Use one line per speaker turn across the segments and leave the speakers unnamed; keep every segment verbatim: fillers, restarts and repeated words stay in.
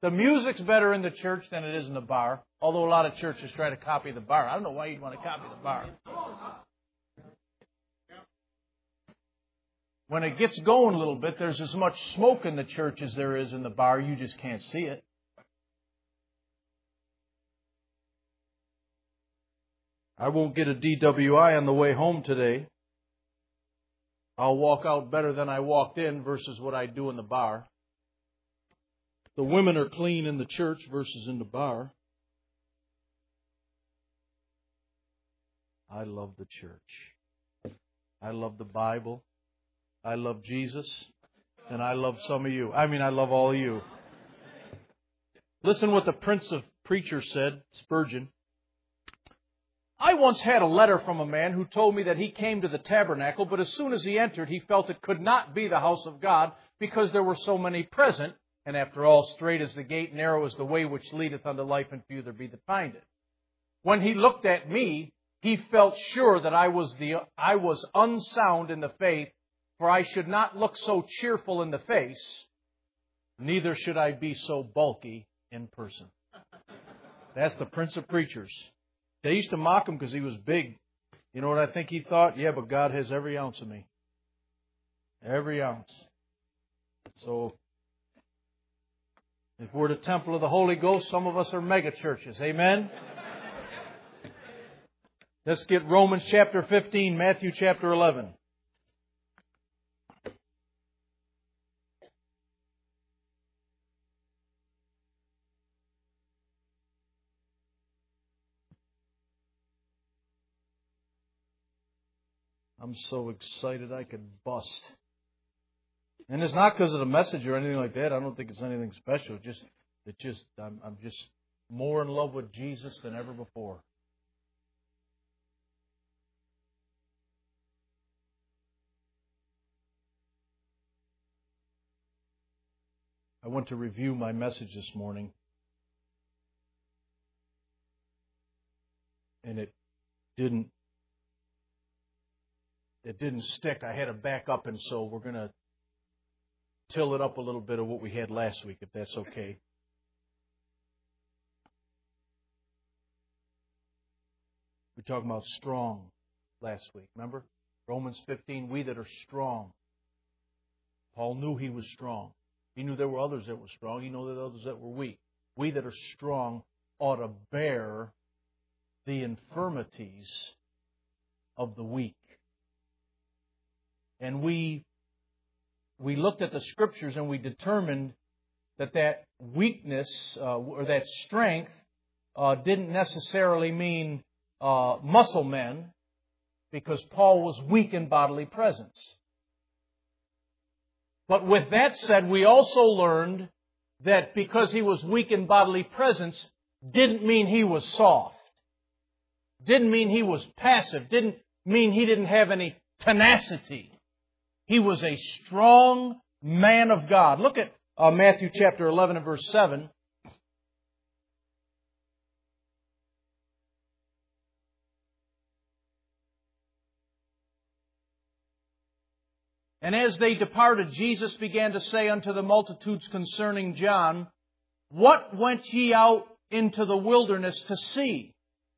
The music's better in the church than it is in the bar, although a lot of churches try to copy the bar. I don't know why you'd want to copy the bar. When it gets going a little bit, there's as much smoke in the church as there is in the bar. You just can't see it. I won't get a D W I on the way home today. I'll walk out better than I walked in versus what I do in the bar. The women are clean in the church versus in the bar. I love the church. I love the Bible. I love Jesus. And I love some of you. I mean, I love all of you. Listen what the Prince of Preachers said, Spurgeon. I once had a letter from a man who told me that he came to the tabernacle, but as soon as he entered, he felt it could not be the house of God because there were so many present. And after all, strait is the gate, narrow is the way which leadeth unto life, and few there be that find it. When he looked at me, he felt sure that I was the I was unsound in the faith, for I should not look so cheerful in the face, neither should I be so bulky in person. That's the Prince of Preachers. They used to mock him because he was big. You know what I think he thought? Yeah, but God has every ounce of me. Every ounce. So, if we're the temple of the Holy Ghost, some of us are mega churches. Amen? Let's get Romans chapter fifteen, Matthew chapter eleven. I'm so excited I could bust. And it's not because of the message or anything like that. I don't think it's anything special. It just, it just, I'm, I'm just more in love with Jesus than ever before. I went to review my message this morning, and it didn't, it didn't stick. I had to back up, and so we're going to till it up a little bit of what we had last week, if that's okay. We were talking about strong last week, remember? Romans fifteen, we that are strong. Paul knew he was strong. He knew there were others that were strong. He knew there were others that were weak. We that are strong ought to bear the infirmities of the weak. And we we looked at the Scriptures and we determined that that weakness uh, or that strength uh, didn't necessarily mean uh, muscle men, because Paul was weak in bodily presence. But with that said, we also learned that because he was weak in bodily presence didn't mean he was soft. Didn't mean he was passive. Didn't mean he didn't have any tenacity. He was a strong man of God. Look at uh, Matthew chapter eleven and verse seven. And as they departed, Jesus began to say unto the multitudes concerning John, what went ye out into the wilderness to see?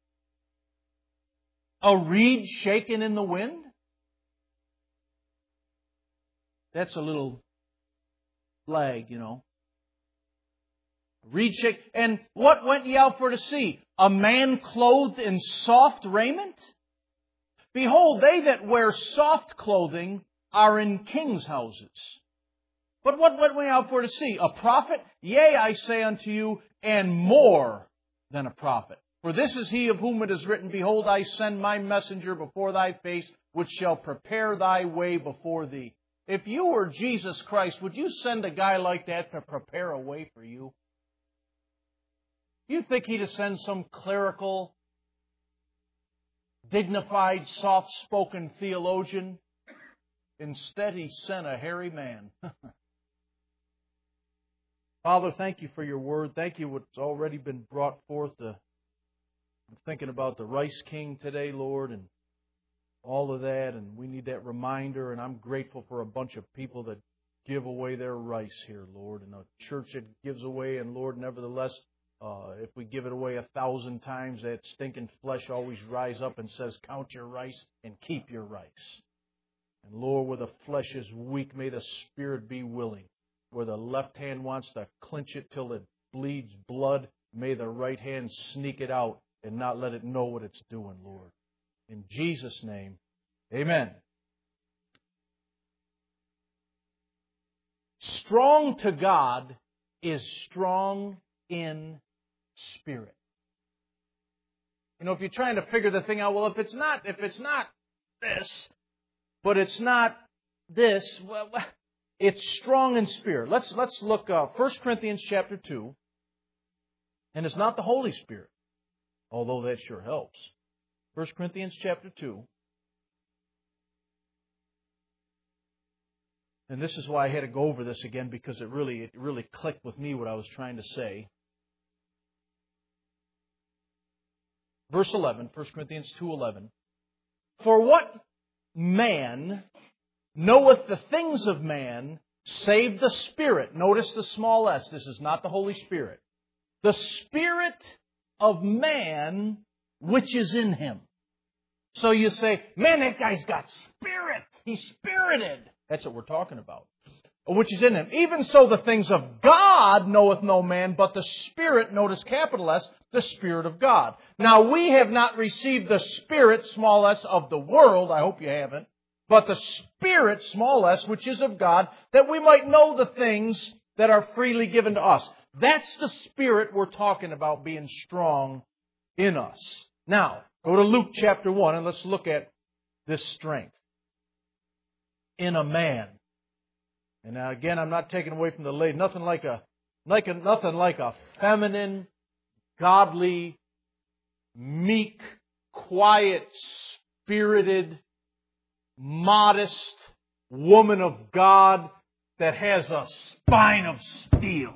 A reed shaken in the wind? That's a little flag, you know. Reed shake. And what went ye out for to see? A man clothed in soft raiment? Behold, they that wear soft clothing are in kings' houses. But what went we out for to see? A prophet? Yea, I say unto you, and more than a prophet. For this is he of whom it is written, behold, I send my messenger before thy face, which shall prepare thy way before thee. If you were Jesus Christ, would you send a guy like that to prepare a way for you? You think he'd send some clerical, dignified, soft-spoken theologian? Instead, he sent a hairy man. Father, thank you for your word. Thank you what's already been brought forth. To, I'm thinking about the Rice King today, Lord, and all of that, and we need that reminder, and I'm grateful for a bunch of people that give away their rice here, Lord. And a church that gives away, and Lord, nevertheless, uh, if we give it away a thousand times, that stinking flesh always rise up and says, count your rice and keep your rice. And Lord, where the flesh is weak, may the Spirit be willing. Where the left hand wants to clench it till it bleeds blood, may the right hand sneak it out and not let it know what it's doing, Lord. In Jesus' name, amen. Strong to God is strong in spirit. You know, if you're trying to figure the thing out, well, if it's not, if it's not this, but it's not this, well, it's strong in spirit. Let's let's look uh, First Corinthians chapter two, and it's not the Holy Spirit, although that sure helps. First Corinthians chapter two. And this is why I had to go over this again, because it really it really clicked with me what I was trying to say. Verse eleven, First Corinthians two eleven. For what man knoweth the things of man, save the Spirit? Notice the small s. This is not the Holy Spirit. The Spirit of man which is in him. So you say, man, that guy's got spirit. He's spirited. That's what we're talking about. Which is in him. Even so, the things of God knoweth no man, but the Spirit, notice capital S, the Spirit of God. Now, we have not received the Spirit, small s, of the world. I hope you haven't. But the Spirit, small s, which is of God, that we might know the things that are freely given to us. That's the Spirit we're talking about being strong in us. Now, go to Luke chapter one and let's look at this strength in a man. And now again, I'm not taking away from the lady. Nothing like a, like a, nothing like a feminine, godly, meek, quiet, spirited, modest woman of God that has a spine of steel.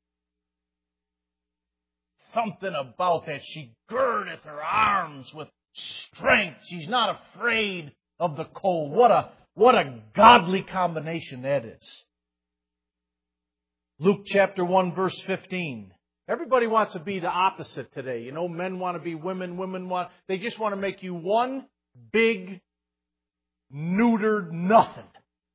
Something about that. She girdeth her arms with strength. She's not afraid of the cold. What a, what a godly combination that is. Luke chapter one verse fifteen. Everybody wants to be the opposite today. You know, men want to be women, women want, they just want to make you one big, neutered nothing.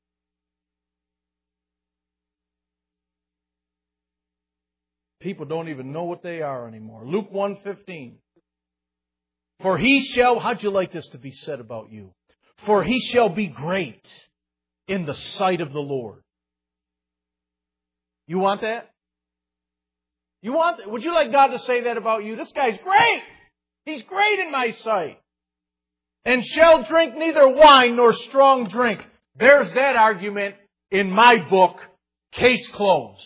People don't even know what they are anymore. Luke one fifteen. For he shall, how'd you like this to be said about you? For he shall be great in the sight of the Lord. You want that? You want that? Would you like God to say that about you? This guy's great. He's great in my sight. And shall drink neither wine nor strong drink. There's that argument in my book, case closed.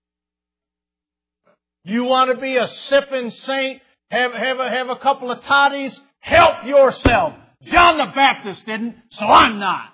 You want to be a sipping saint, have, have, a, have a couple of toddies, help yourself. John the Baptist didn't, so I'm not.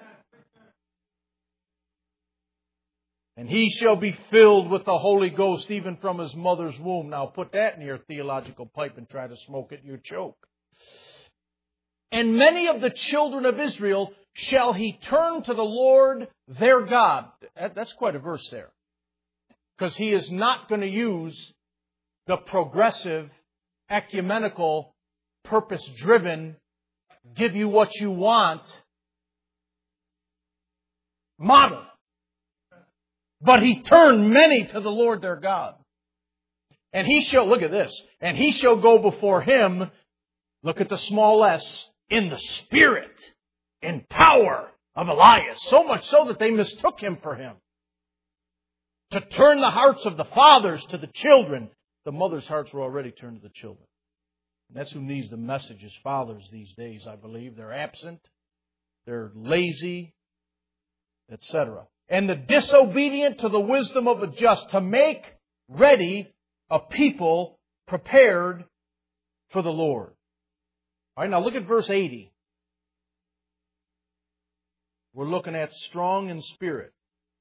And he shall be filled with the Holy Ghost even from his mother's womb. Now put that in your theological pipe and try to smoke it, you choke. And many of the children of Israel shall he turn to the Lord their God. That's quite a verse there. Because he is not going to use the progressive, ecumenical, purpose-driven, give you what you want model. But he turned many to the Lord their God. And he shall, look at this, and he shall go before him, look at the small s, in the spirit and power of Elias. So much so that they mistook him for him. To turn the hearts of the fathers to the children. The mothers' hearts were already turned to the children. And that's who needs the message is fathers these days, I believe. They're absent. They're lazy, et cetera. And the disobedient to the wisdom of the just, to make ready a people prepared for the Lord. All right, now look at verse eighty. We're looking at strong in spirit.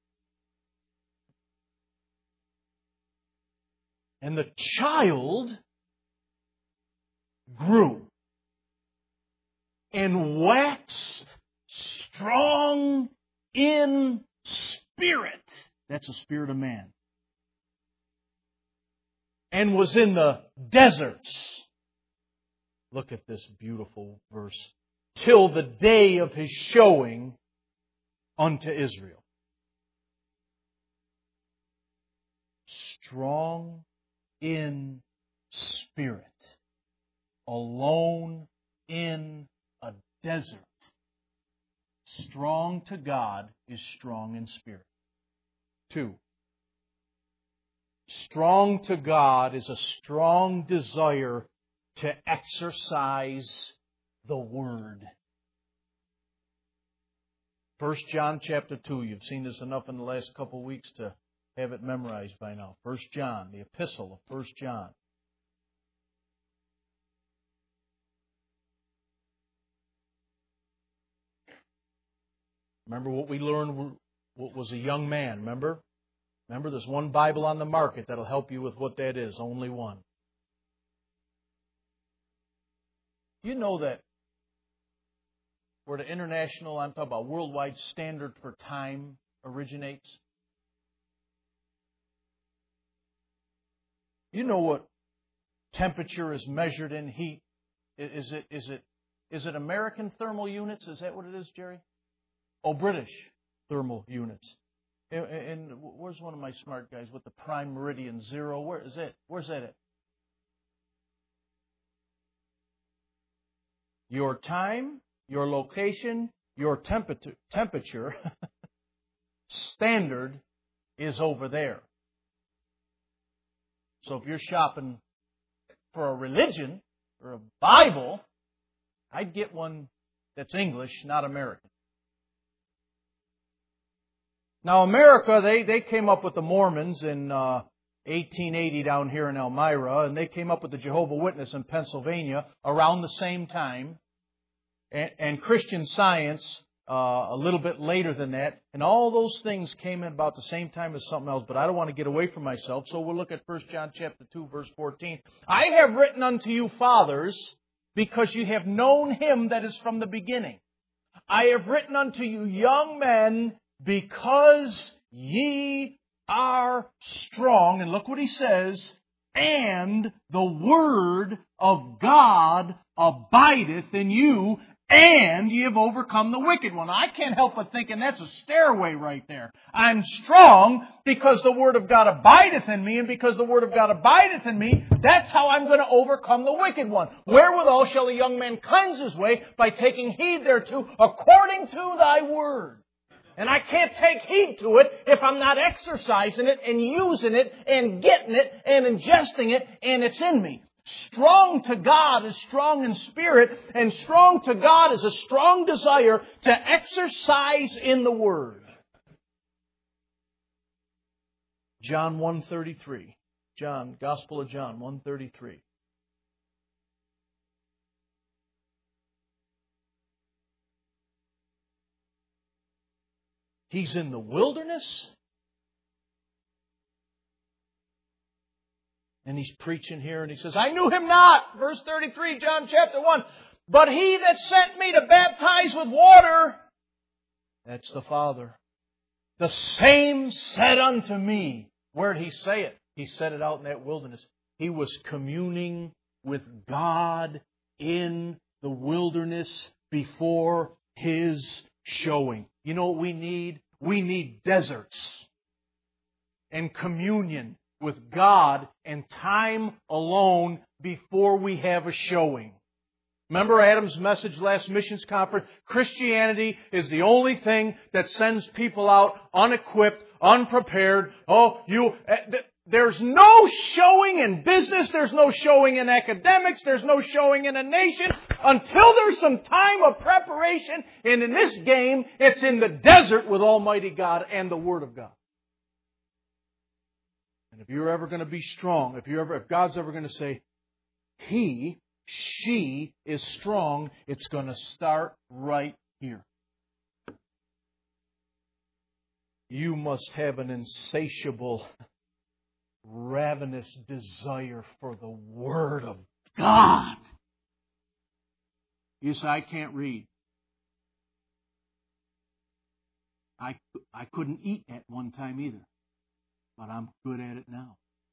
And the child grew and waxed strong in spirit. That's the spirit of man. And was in the deserts. Look at this beautiful verse. Till the day of His showing unto Israel. Strong in spirit. Alone in a desert. Strong to God is strong in spirit. Two. Strong to God is a strong desire to exercise the Word. First John chapter two. You've seen this enough in the last couple of weeks to have it memorized by now. First John, the epistle of First John. Remember what we learned what was a young man, remember? Remember, there's one Bible on the market that'll help you with what that is. Only one. You know that where the international, I'm talking about worldwide standard for time originates? You know what temperature is measured in heat? Is it is it is it American thermal units? Is that what it is, Jerry? Oh, British thermal units. And, and where's one of my smart guys with the prime meridian zero? Where is it? Where's that at? Your time, your location, your temperature, temperature standard is over there. So if you're shopping for a religion or a Bible, I'd get one that's English, not American. Now, America, they, they came up with the Mormons in uh, eighteen eighty down here in Elmira, and they came up with the Jehovah's Witness in Pennsylvania around the same time, and, and Christian Science uh, a little bit later than that, and all those things came in about the same time as something else, but I don't want to get away from myself, so we'll look at First John chapter two, verse fourteen. I have written unto you, fathers, because you have known Him that is from the beginning. I have written unto you, young men, because ye are strong, and look what he says, and the word of God abideth in you, and ye have overcome the wicked one. I can't help but thinking that's a stairway right there. I'm strong because the word of God abideth in me, and because the word of God abideth in me, that's how I'm going to overcome the wicked one. Wherewithal shall a young man cleanse his way? By taking heed thereto according to thy word. And I can't take heed to it if I'm not exercising it and using it and getting it and ingesting it, and it's in me. Strong to God is strong in spirit, and strong to God is a strong desire to exercise in the Word. John one thirty-three. John, Gospel of John one thirty-three. He's in the wilderness. And he's preaching here and he says, I knew Him not. Verse thirty-three, John chapter one. But He that sent me to baptize with water, that's the Father. The same said unto me. Where did He say it? He said it out in that wilderness. He was communing with God in the wilderness before His showing. You know what we need? We need deserts and communion with God and time alone before we have a showing. Remember Adam's message last missions conference? Christianity is the only thing that sends people out unequipped, unprepared. Oh, you... There's no showing in business. There's no showing in academics. There's no showing in a nation until there's some time of preparation. And in this game, it's in the desert with Almighty God and the Word of God. And if you're ever going to be strong, if you're ever, if God's ever going to say, He, she is strong, it's going to start right here. You must have an insatiable, ravenous desire for the Word of God. You say, I can't read. I, I couldn't eat at one time either, but I'm good at it now.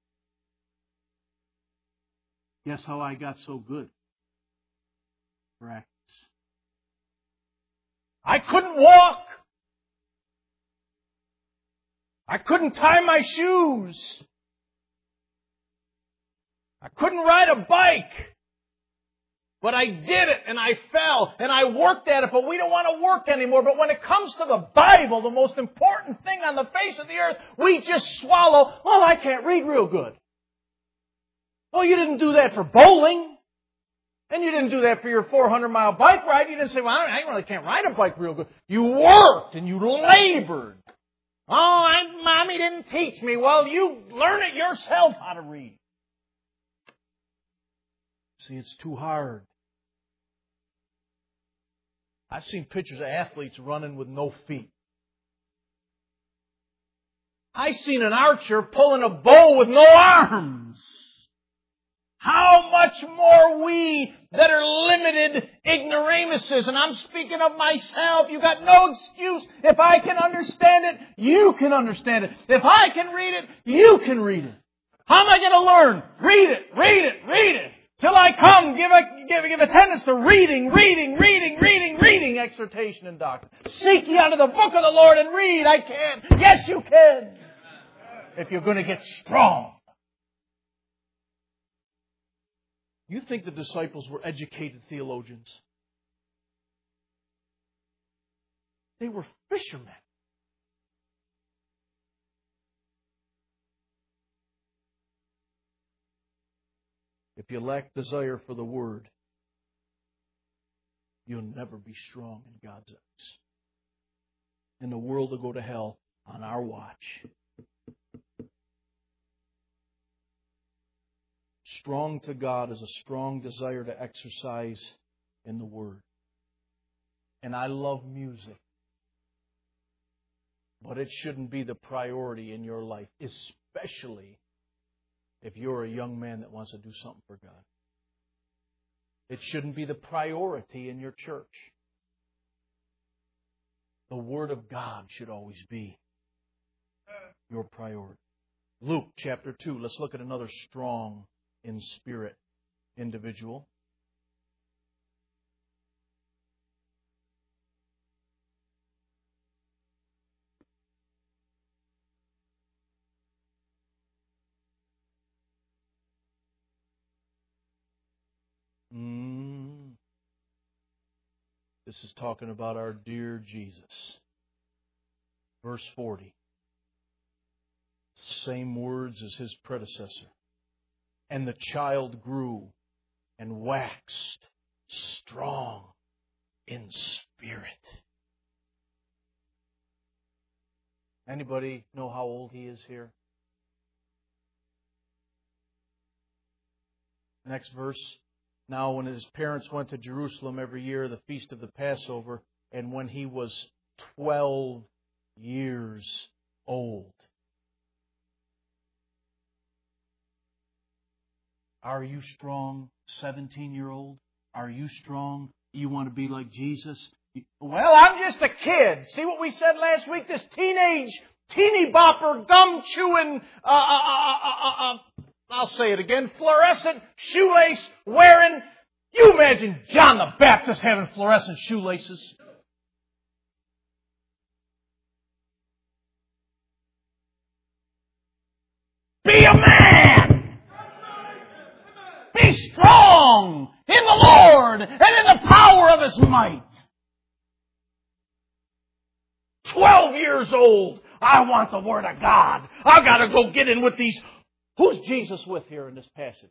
Guess how I got so good? Practice. I couldn't walk. I couldn't tie my shoes. I couldn't ride a bike. But I did it, and I fell, and I worked at it, but we don't want to work anymore. But when it comes to the Bible, the most important thing on the face of the earth, we just swallow, well, I can't read real good. Well, you didn't do that for bowling. And you didn't do that for your four hundred mile bike ride. You didn't say, well, I really can't ride a bike real good. You worked and you labored. Oh, I, Mommy didn't teach me. Well, you learn it yourself how to read. See, it's too hard. I've seen pictures of athletes running with no feet. I've seen an archer pulling a bow with no arms. How much more we that are limited ignoramuses, and I'm speaking of myself. You got no excuse. If I can understand it, you can understand it. If I can read it, you can read it. How am I going to learn? Read it, read it, read it. Till I come, give, a, give, give attendance to reading, reading, reading, reading, reading, exhortation and doctrine. Seek ye unto the book of the Lord and read. I can. Yes, you can. If you're going to get strong. You think the disciples were educated theologians? They were fishermen. If you lack desire for the Word, you'll never be strong in God's eyes. And the world will go to hell on our watch. Strong to God is a strong desire to exercise in the Word. And I love music. But it shouldn't be the priority in your life, especially if you're a young man that wants to do something for God. It shouldn't be the priority in your church. The Word of God should always be your priority. Luke chapter two. Let's look at another strong in spirit individual. Mm. This is talking about our dear Jesus. Verse forty. Same words as his predecessor. And the child grew and waxed strong in spirit. Anybody know how old he is here? Next verse. Now when his parents went to Jerusalem every year, the feast of the Passover, and when he was twelve years old. Are you strong, seventeen-year-old? Are you strong? You want to be like Jesus? Well, I'm just a kid. See what we said last week? This teenage, teeny bopper, gum-chewing, uh, uh, uh, uh, uh, I'll say it again, fluorescent shoelace wearing. You imagine John the Baptist having fluorescent shoelaces? Be a man! Be strong in the Lord and in the power of His might. Twelve years old. I want the Word of God. I've got to go get in with these. Who's Jesus with here in this passage?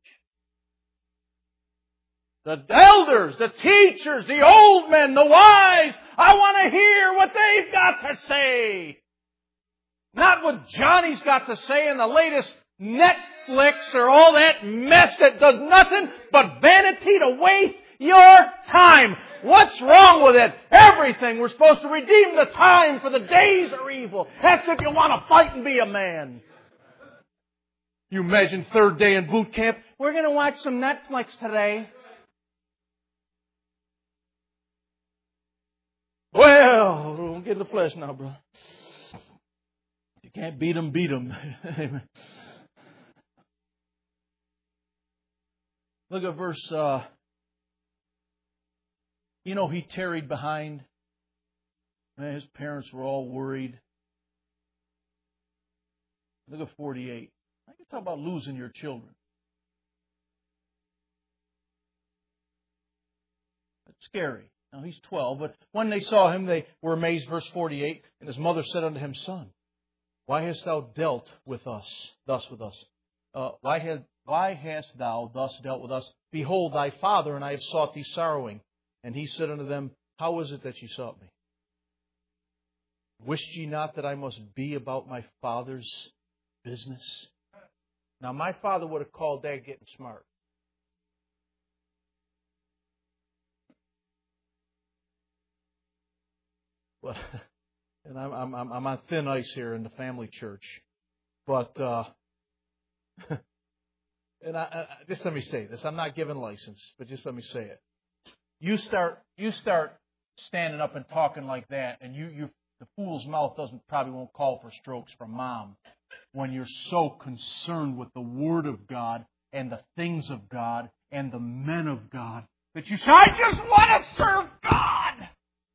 The elders, the teachers, the old men, the wise. I want to hear what they've got to say. Not what Johnny's got to say in the latest Netflix or all that mess that does nothing but vanity to waste your time. What's wrong with it? Everything. We're supposed to redeem the time, for the days are evil. That's if you want to fight and be a man. You imagine third day in boot camp. We're going to watch some Netflix today. Well, Don't get in the flesh now, brother. You can't beat them, beat them. Amen. Look at verse, uh, you know, he tarried behind. Man, his parents were all worried. Look at forty-eight. I can talk about losing your children. It's scary. Now, he's twelve, but when they saw him, they were amazed. Verse forty-eight, and his mother said unto him, Son, why hast thou dealt with us, thus with us? Uh, why, had, why hast thou thus dealt with us? Behold, thy father and I have sought thee sorrowing. And he said unto them, How is it that ye sought me? Wished ye not that I must be about my father's business? Now, my father would have called that getting smart. Well, and I'm I'm I'm on thin ice here in the family church, but uh, and I, I, just let me say this: I'm not giving license, but just let me say it. You start you start standing up and talking like that, and you you the fool's mouth doesn't probably won't call for strokes from mom when you're so concerned with the Word of God and the things of God and the men of God that you say, I just want to serve God.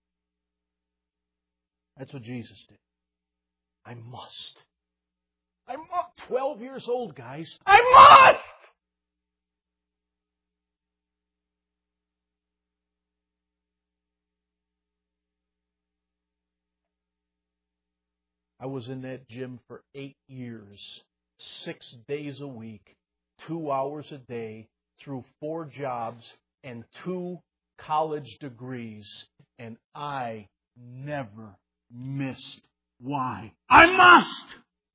That's what Jesus did. I must. I'm twelve years old, guys. I must! I was in that gym for eight years, six days a week, two hours a day, through four jobs and two college degrees, and I never missed. Why? I must!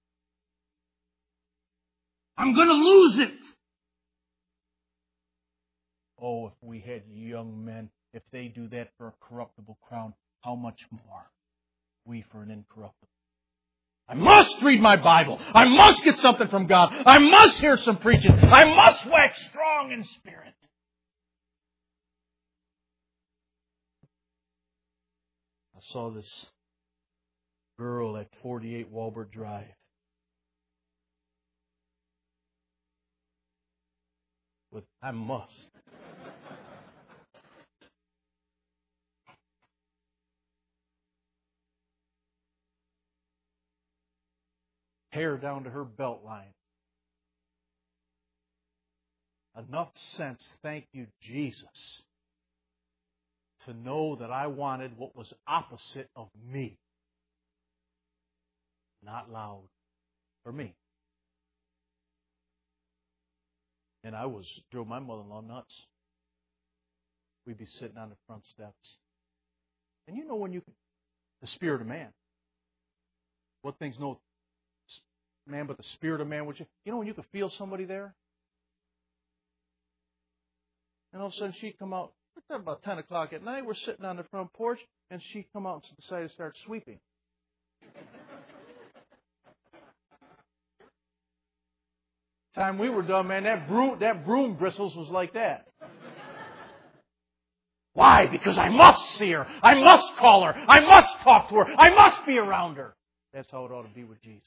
I'm going to lose it! Oh, if we had young men, if they do that for a corruptible crown, how much more we for an incorruptible? I must read my Bible. I must get something from God. I must hear some preaching. I must wax strong in spirit. I saw this girl at forty-eight Walbert Drive. With, I must. Hair down to her belt line. Enough sense, thank you, Jesus, to know that I wanted what was opposite of me. Not loud for me. And I was, drove my mother-in-law nuts. We'd be sitting on the front steps. And you know when you, the spirit of man. What things no man but the spirit of man, which you, you know when you could feel somebody there? And all of a sudden she'd come out, about ten o'clock at night, we're sitting on the front porch, and she'd come out and decide to start sweeping. Time we were done, man, that broom, that broom bristles was like that. Why? Because I must see her. I must call her. I must talk to her. I must be around her. That's how it ought to be with Jesus.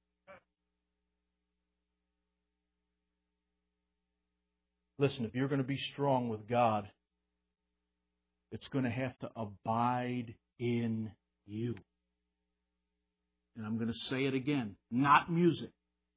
Listen, if you're going to be strong with God, it's going to have to abide in you. And I'm going to say it again, not music.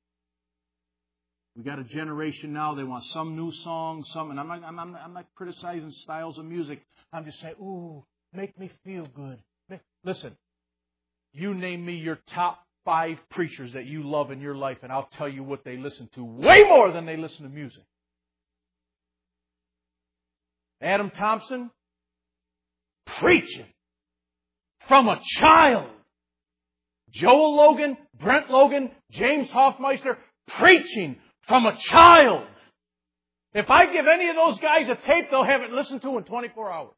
We got a generation now, they want some new song, some, and I'm not, I'm, not, I'm not criticizing styles of music. I'm just saying, ooh, make me feel good. Listen, you name me your top five preachers that you love in your life, and I'll tell you what they listen to way more than they listen to music. Adam Thompson, preaching from a child. Joel Logan, Brent Logan, James Hoffmeister, preaching from a child. If I give any of those guys a tape, they'll have it listened to in twenty-four hours.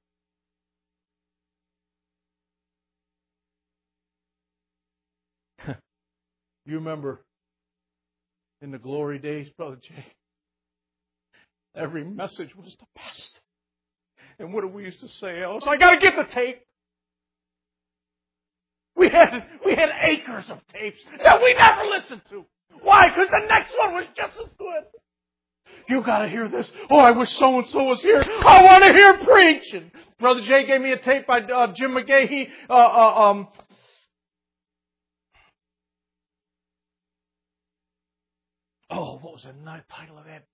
You remember in the glory days, Brother Jay, every message was the best. And what do we used to say, Alice? I got to get the tape. We had, we had acres of tapes that we never listened to. Why? Because the next one was just as good. You got to hear this. Oh, I wish so-and-so was here. I want to hear preaching. Brother Jay gave me a tape by uh, Jim McGahee. Uh, uh, um, oh, what was the title of that?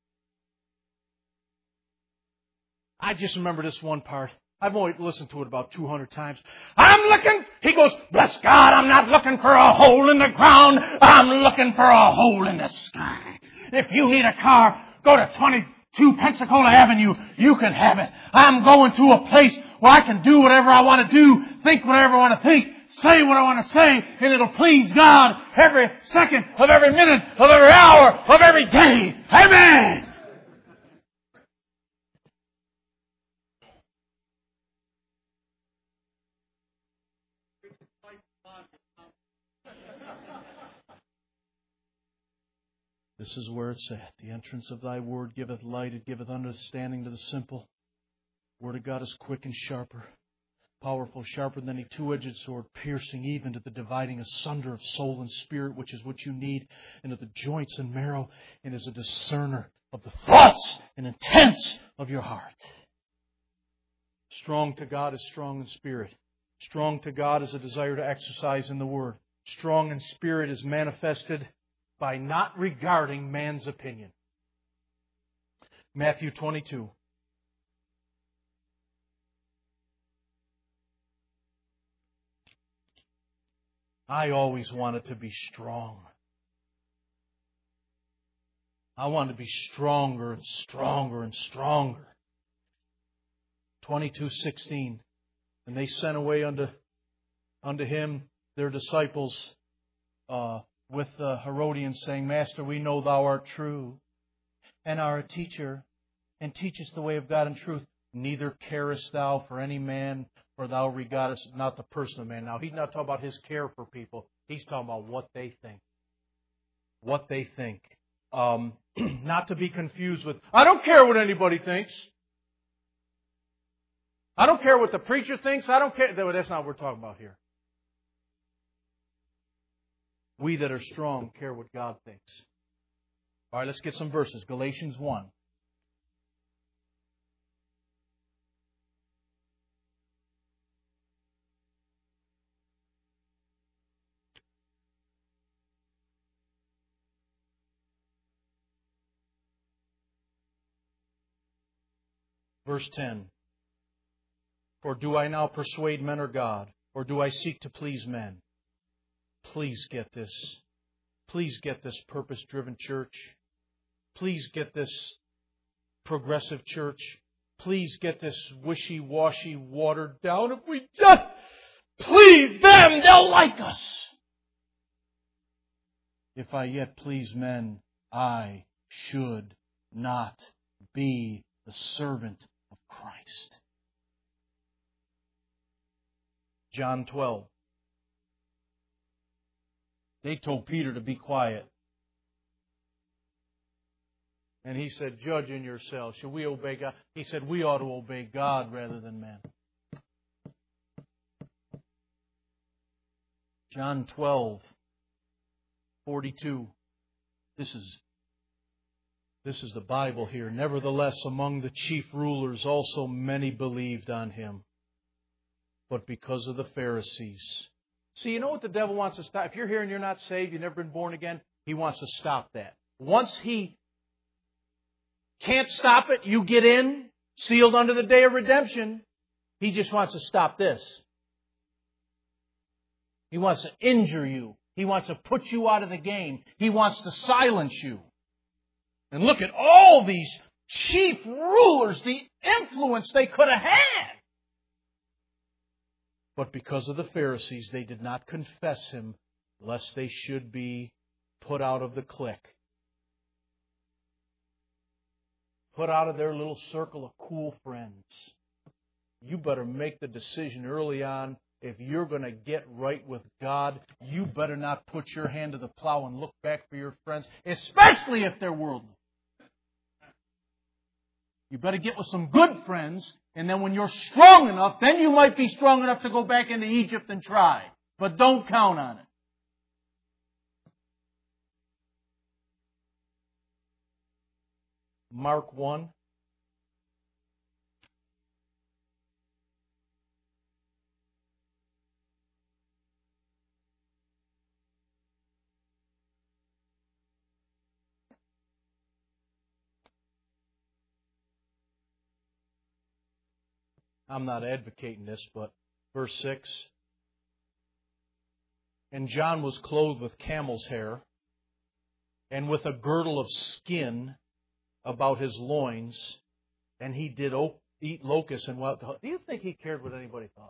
I just remember this one part. I've only listened to it about two hundred times. I'm looking, he goes, bless God, I'm not looking for a hole in the ground. I'm looking for a hole in the sky. If you need a car, go to twenty-two Pensacola Avenue. You can have it. I'm going to a place where I can do whatever I want to do, think whatever I want to think, say what I want to say, and it'll please God every second of every minute of every hour of every day. Amen. This is where it's at. The entrance of thy word giveth light, it giveth understanding to the simple. Word of God is quick and sharper, powerful, sharper than any two-edged sword, piercing even to the dividing asunder of soul and spirit, which is what you need, and of the joints and marrow, and is a discerner of the thoughts and intents of your heart. Strong to God is strong in spirit. Strong to God is a desire to exercise in the Word. Strong in spirit is manifested by not regarding man's opinion. Matthew twenty-two. I always wanted to be strong. I wanted to be stronger and stronger and stronger. twenty-two sixteen. And they sent away unto, unto him their disciples uh, with the Herodians, saying, Master, we know thou art true, and art a teacher, and teachest the way of God in truth. Neither carest thou for any man, for thou regardest not the person of man. Now, he's not talking about his care for people. He's talking about what they think. What they think. Um, not to be confused with, I don't care what anybody thinks. I don't care what the preacher thinks. I don't care. That's not what we're talking about here. We that are strong care what God thinks. All right, let's get some verses. Galatians one. Verse ten. For do I now persuade men or God? Or do I seek to please men? Please get this. Please get this purpose-driven church. Please get this progressive church. Please get this wishy-washy, watered down. If we just please them, they'll like us. If I yet please men, I should not be the servant of Christ. John twelve. They told Peter to be quiet. And he said, judge in yourselves. Should we obey God? He said, we ought to obey God rather than men. John twelve, forty-two. This is, this is the Bible here. Nevertheless, among the chief rulers also many believed on him. But because of the Pharisees. See, you know what the devil wants to stop? If you're here and you're not saved, you've never been born again, he wants to stop that. Once he can't stop it, you get in, sealed under the day of redemption, he just wants to stop this. He wants to injure you. He wants to put you out of the game. He wants to silence you. And look at all these chief rulers, the influence they could have had. But because of the Pharisees, they did not confess him, lest they should be put out of the clique. Put out of their little circle of cool friends. You better make the decision early on. If you're going to get right with God, you better not put your hand to the plow and look back for your friends, especially if they're worldly. You better get with some good friends, and then when you're strong enough, then you might be strong enough to go back into Egypt and try. But don't count on it. Mark one. I'm not advocating this, but verse six. And John was clothed with camel's hair, and with a girdle of skin about his loins, and he did eat locusts and wild. Do you think he cared what anybody thought?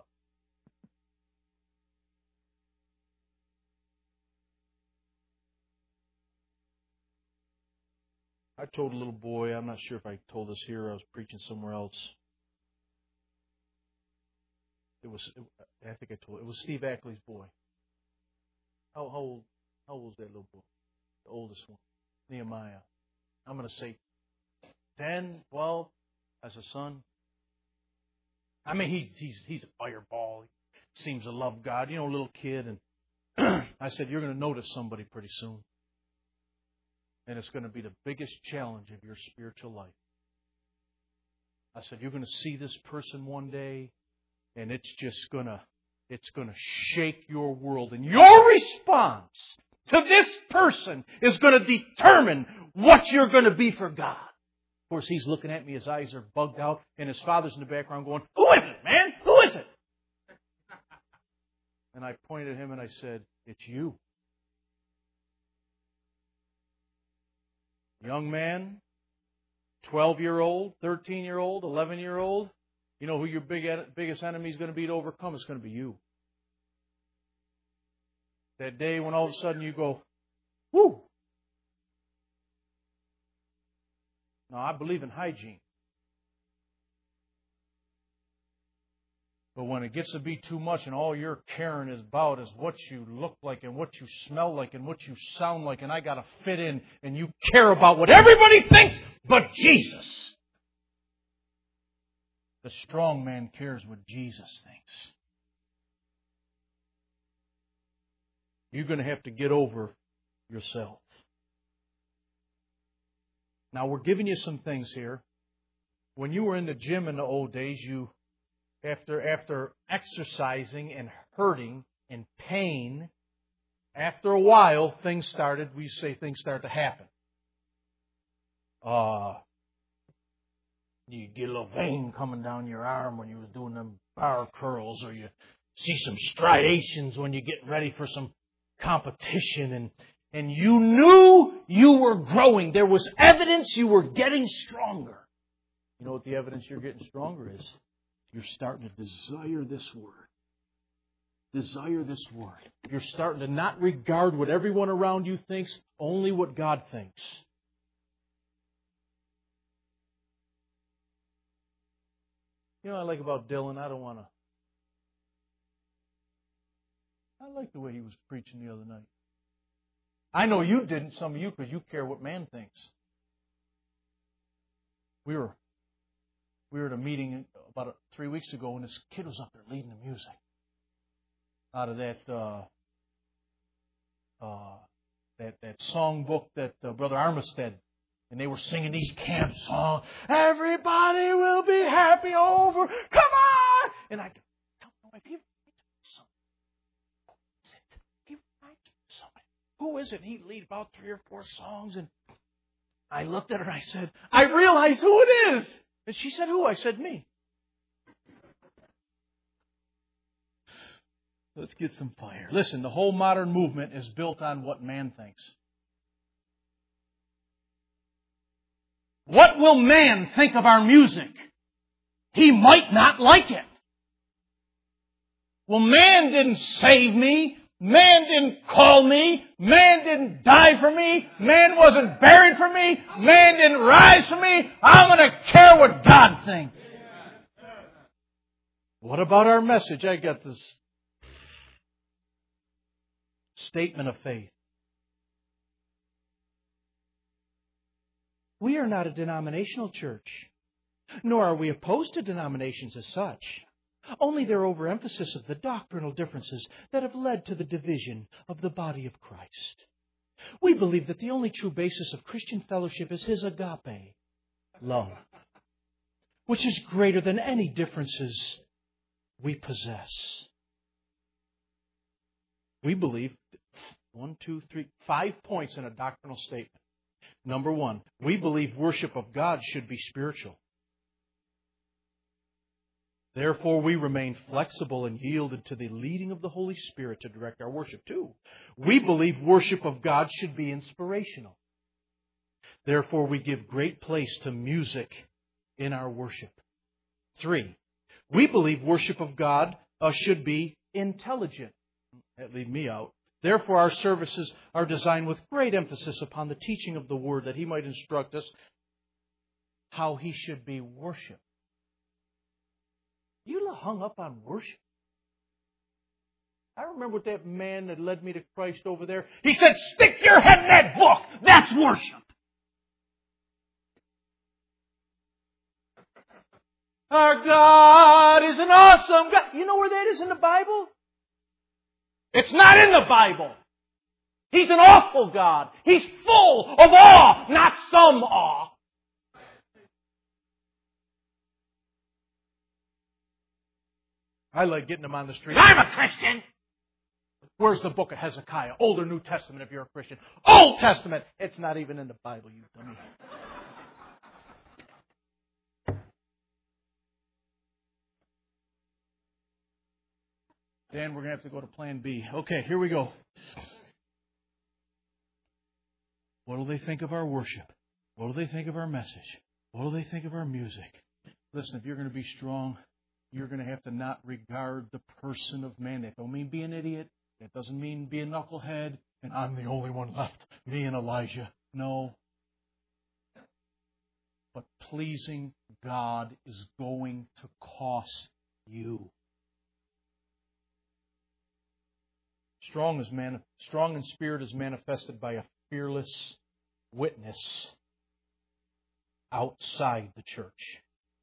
I told a little boy, I'm not sure if I told this here, I was preaching somewhere else. It was, I think I told it, it was Steve Ackley's boy. How, how old, how old was that little boy? The oldest one, Nehemiah. I'm going to say ten, twelve as a son. I mean, he, he's he's a fireball. He seems to love God. You know, a little kid. And I said, you're going to notice somebody pretty soon. And it's going to be the biggest challenge of your spiritual life. I said, you're going to see this person one day, and it's just going to, it's going to shake your world. And your response to this person is going to determine what you're going to be for God. Of course, he's looking at me. His eyes are bugged out. And his father's in the background going, who is it, man? Who is it? And I pointed at him and I said, it's you. Young man, twelve-year-old, thirteen-year-old, eleven-year-old. You know who your big, biggest enemy is going to be to overcome? It's going to be you. That day when all of a sudden you go, whoo. Now, I believe in hygiene. But when it gets to be too much and all you're caring is about is what you look like and what you smell like and what you sound like, and I got to fit in, and you care about what everybody thinks but Jesus. The strong man cares what Jesus thinks. You're going to have to get over yourself. Now, we're giving you some things here. When you were in the gym in the old days, you, after after exercising and hurting and pain, after a while, things started, we say things start to happen. Uh, you get a little vein coming down your arm when you was doing them bar curls, or you see some striations when you're getting ready for some competition, and And you knew you were growing. There was evidence you were getting stronger. You know what the evidence you're getting stronger is? You're starting to desire this word. Desire this word. You're starting to not regard what everyone around you thinks, only what God thinks. You know what I like about Dylan? I don't want to... I like the way he was preaching the other night. I know you didn't, some of you, because you care what man thinks. We were we were at a meeting about three weeks ago, and this kid was up there leading the music out of that uh, uh, that that song book that uh, Brother Armistead, and they were singing these camp songs. Everybody will be happy over. Come on! And I don't know if you. Who is it? And he'd lead about three or four songs. And I looked at her and I said, I realize who it is. And she said, who? I said, me. Let's get some fire. Listen, the whole modern movement is built on what man thinks. What will man think of our music? He might not like it. Well, man didn't save me. Man didn't call me. Man didn't die for me. Man wasn't buried for me. Man didn't rise for me. I'm going to care what God thinks. What about our message? I got this statement of faith. We are not a denominational church, nor are we opposed to denominations as such. only their overemphasis of the doctrinal differences that have led to the division of the body of Christ. We believe that the only true basis of Christian fellowship is His agape, love, which is greater than any differences we possess. We believe one, two, three, five points in a doctrinal statement. Number one, we believe worship of God should be spiritual. Therefore, we remain flexible and yielded to the leading of the Holy Spirit to direct our worship. Two, we believe worship of God should be inspirational. Therefore, we give great place to music in our worship. Three, we believe worship of God uh, should be intelligent. That leave me out. Therefore, our services are designed with great emphasis upon the teaching of the Word, that He might instruct us how He should be worshipped. You hung up on worship. I remember with that man that led me to Christ over there. He said, stick your head in that book. That's worship. Our God is an awesome God. You know where that is in the Bible? It's not in the Bible. He's an awful God. He's full of awe, not some awe. I like getting them on the street. I'm a Christian! Where's the book of Hezekiah? Old or New Testament if you're a Christian. Old Testament! It's not even in the Bible, you dummy. Dan, we're going to have to go to plan B. Okay, here we go. What will they think of our worship? What will they think of our message? What will they think of our music? Listen, if you're going to be strong, you're going to have to not regard the person of man. That don't mean be an idiot. That doesn't mean be a knucklehead. And I'm the only one left. Me and Elijah. No. But pleasing God is going to cost you. Strong, is man, strong in spirit is manifested by a fearless witness outside the church.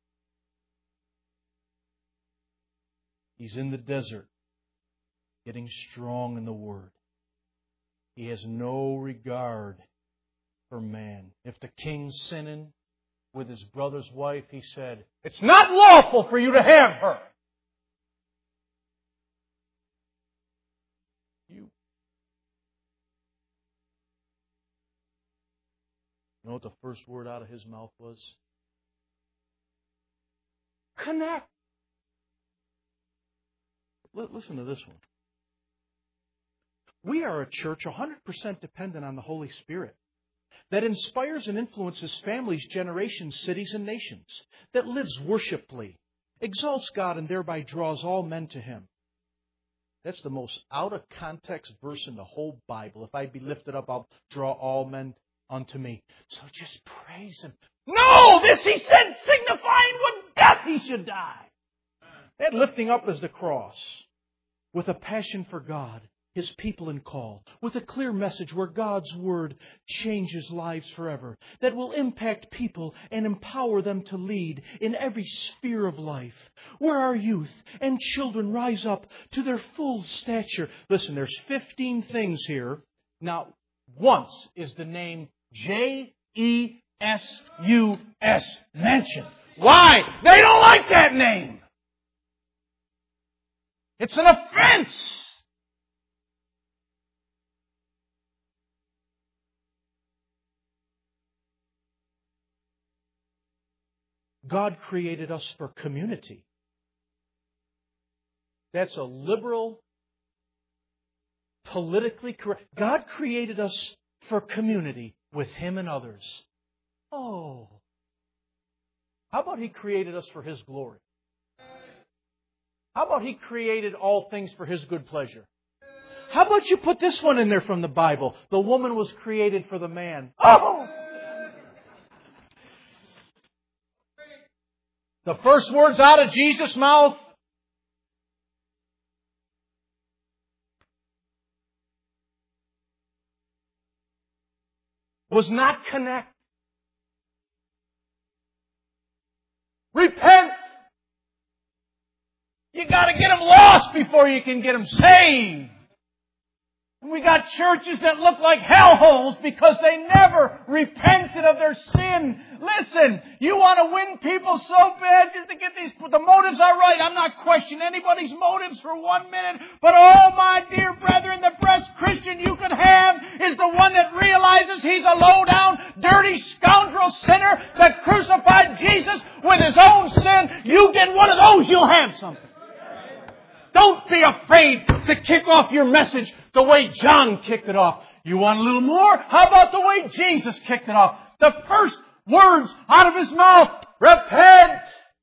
He's in the desert, getting strong in the Word. He has no regard for man. If the king's sinning with his brother's wife, he said, it's not lawful for you to have her. You. You know what the first word out of his mouth was? Connect. Listen to this one. We are a church one hundred percent dependent on the Holy Spirit that inspires and influences families, generations, cities, and nations, that lives worshipfully, exalts God, and thereby draws all men to Him. That's the most out-of-context verse in the whole Bible. If I be lifted up, I'll draw all men unto me. So just praise Him. No! This He said, signifying what death He should die. That lifting up is the cross. With a passion for God, His people and call. With a clear message where God's Word changes lives forever. That will impact people and empower them to lead in every sphere of life. Where our youth and children rise up to their full stature. Listen, there's fifteen things here. Now, once is the name J E S U S mentioned. Why? They don't like that name. It's an offense. God created us for community. That's a liberal, politically correct. God created us for community with Him and others. Oh. How about He created us for His glory? How about He created all things for His good pleasure? How about you put this one in there from the Bible? The woman was created for the man. Oh! The first words out of Jesus' mouth. Was not connect. Repent. You got to get them lost before you can get them saved. And we got churches that look like hellholes because they never repented of their sin. Listen, you want to win people so bad just to get these, the motives are right. I'm not questioning anybody's motives for one minute. But oh my dear brethren, the best Christian you could have is the one that realizes he's a low-down, dirty scoundrel sinner that crucified Jesus with his own sin. You get one of those, you'll have something. Don't be afraid to kick off your message the way John kicked it off. You want a little more? How about the way Jesus kicked it off? The first words out of his mouth, repent.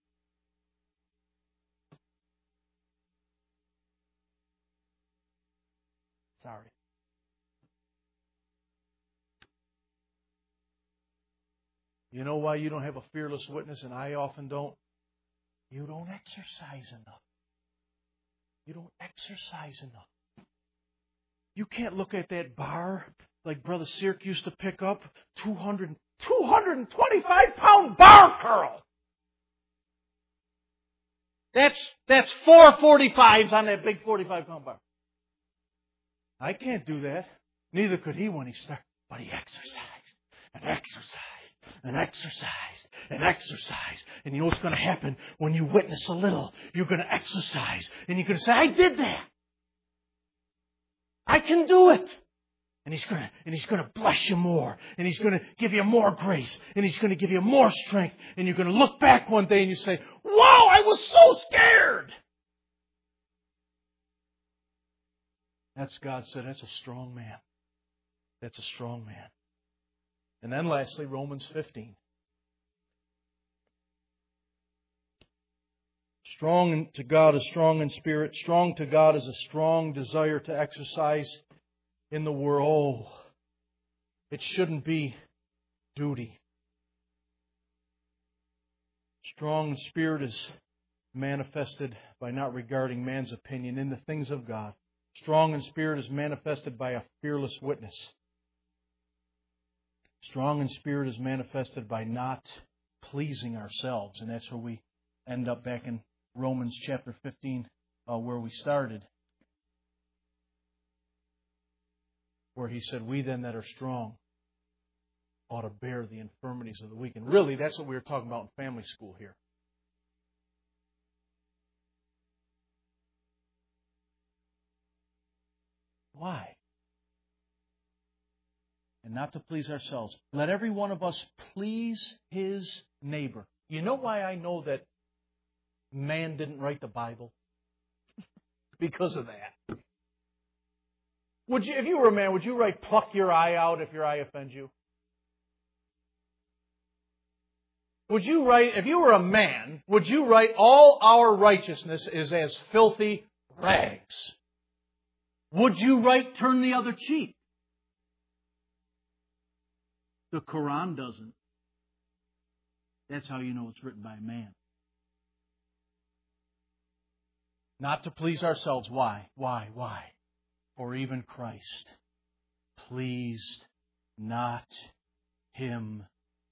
Sorry. You know why you don't have a fearless witness, and I often don't? You don't exercise enough. You don't exercise enough. You can't look at that bar like Brother Sirk used to pick up, two hundred, two hundred twenty-five pound bar curl. That's, that's four forty-fives on that big forty-five pound bar. I can't do that. Neither could he when he started. But he exercised and exercised and exercised and exercised. And you know what's going to happen when you witness a little? You're going to exercise. And you're going to say, I did that. I can do it. And He's going to, and He's going to bless you more. And He's going to give you more grace. And He's going to give you more strength. And you're going to look back one day and you say, wow, I was so scared. That's God said, that's a strong man. That's a strong man. And then lastly, Romans fifteen. Strong to God is strong in spirit. Strong to God is a strong desire to exercise in the world. Oh, it shouldn't be duty. Strong in spirit is manifested by not regarding man's opinion in the things of God. Strong in spirit is manifested by a fearless witness. Strong in spirit is manifested by not pleasing ourselves. And that's where we end up back in Romans chapter fifteen, uh, where we started. Where he said, we then that are strong ought to bear the infirmities of the weak. And really, that's what we were talking about in family school here. Why? And not to please ourselves. Let every one of us please his neighbor. You know why I know that man didn't write the Bible? Because of that. Would you, if you were a man, would you write pluck your eye out if your eye offends you? Would you write, if you were a man, would you write all our righteousness is as filthy rags? Would you write turn the other cheek? The Quran doesn't. That's how you know it's written by a man. Not to please ourselves. Why? Why? Why? For even Christ pleased not Himself.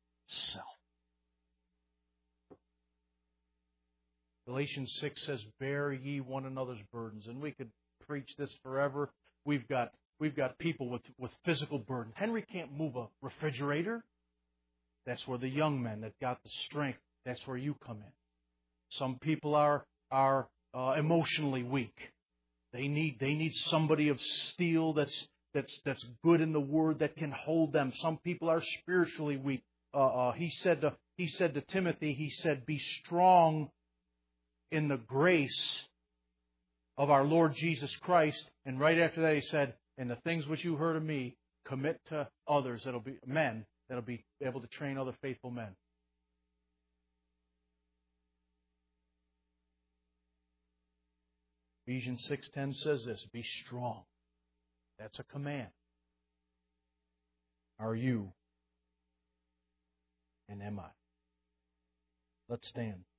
Galatians six says, bear ye one another's burdens. And we could preach this forever. We've got We've got people with, with physical burden. Henry can't move a refrigerator. That's where the young men that got the strength, that's where you come in. Some people are are uh, emotionally weak. They need they need somebody of steel that's that's that's good in the Word that can hold them. Some people are spiritually weak. Uh, uh, he said to he said to Timothy, he said, "Be strong in the grace of our Lord Jesus Christ." And right after that, he said, "And the things which you heard of me, commit to others that'll be men that'll be able to train other faithful men." Ephesians six ten says this, "Be strong." That's a command. Are you? And am I? Let's stand.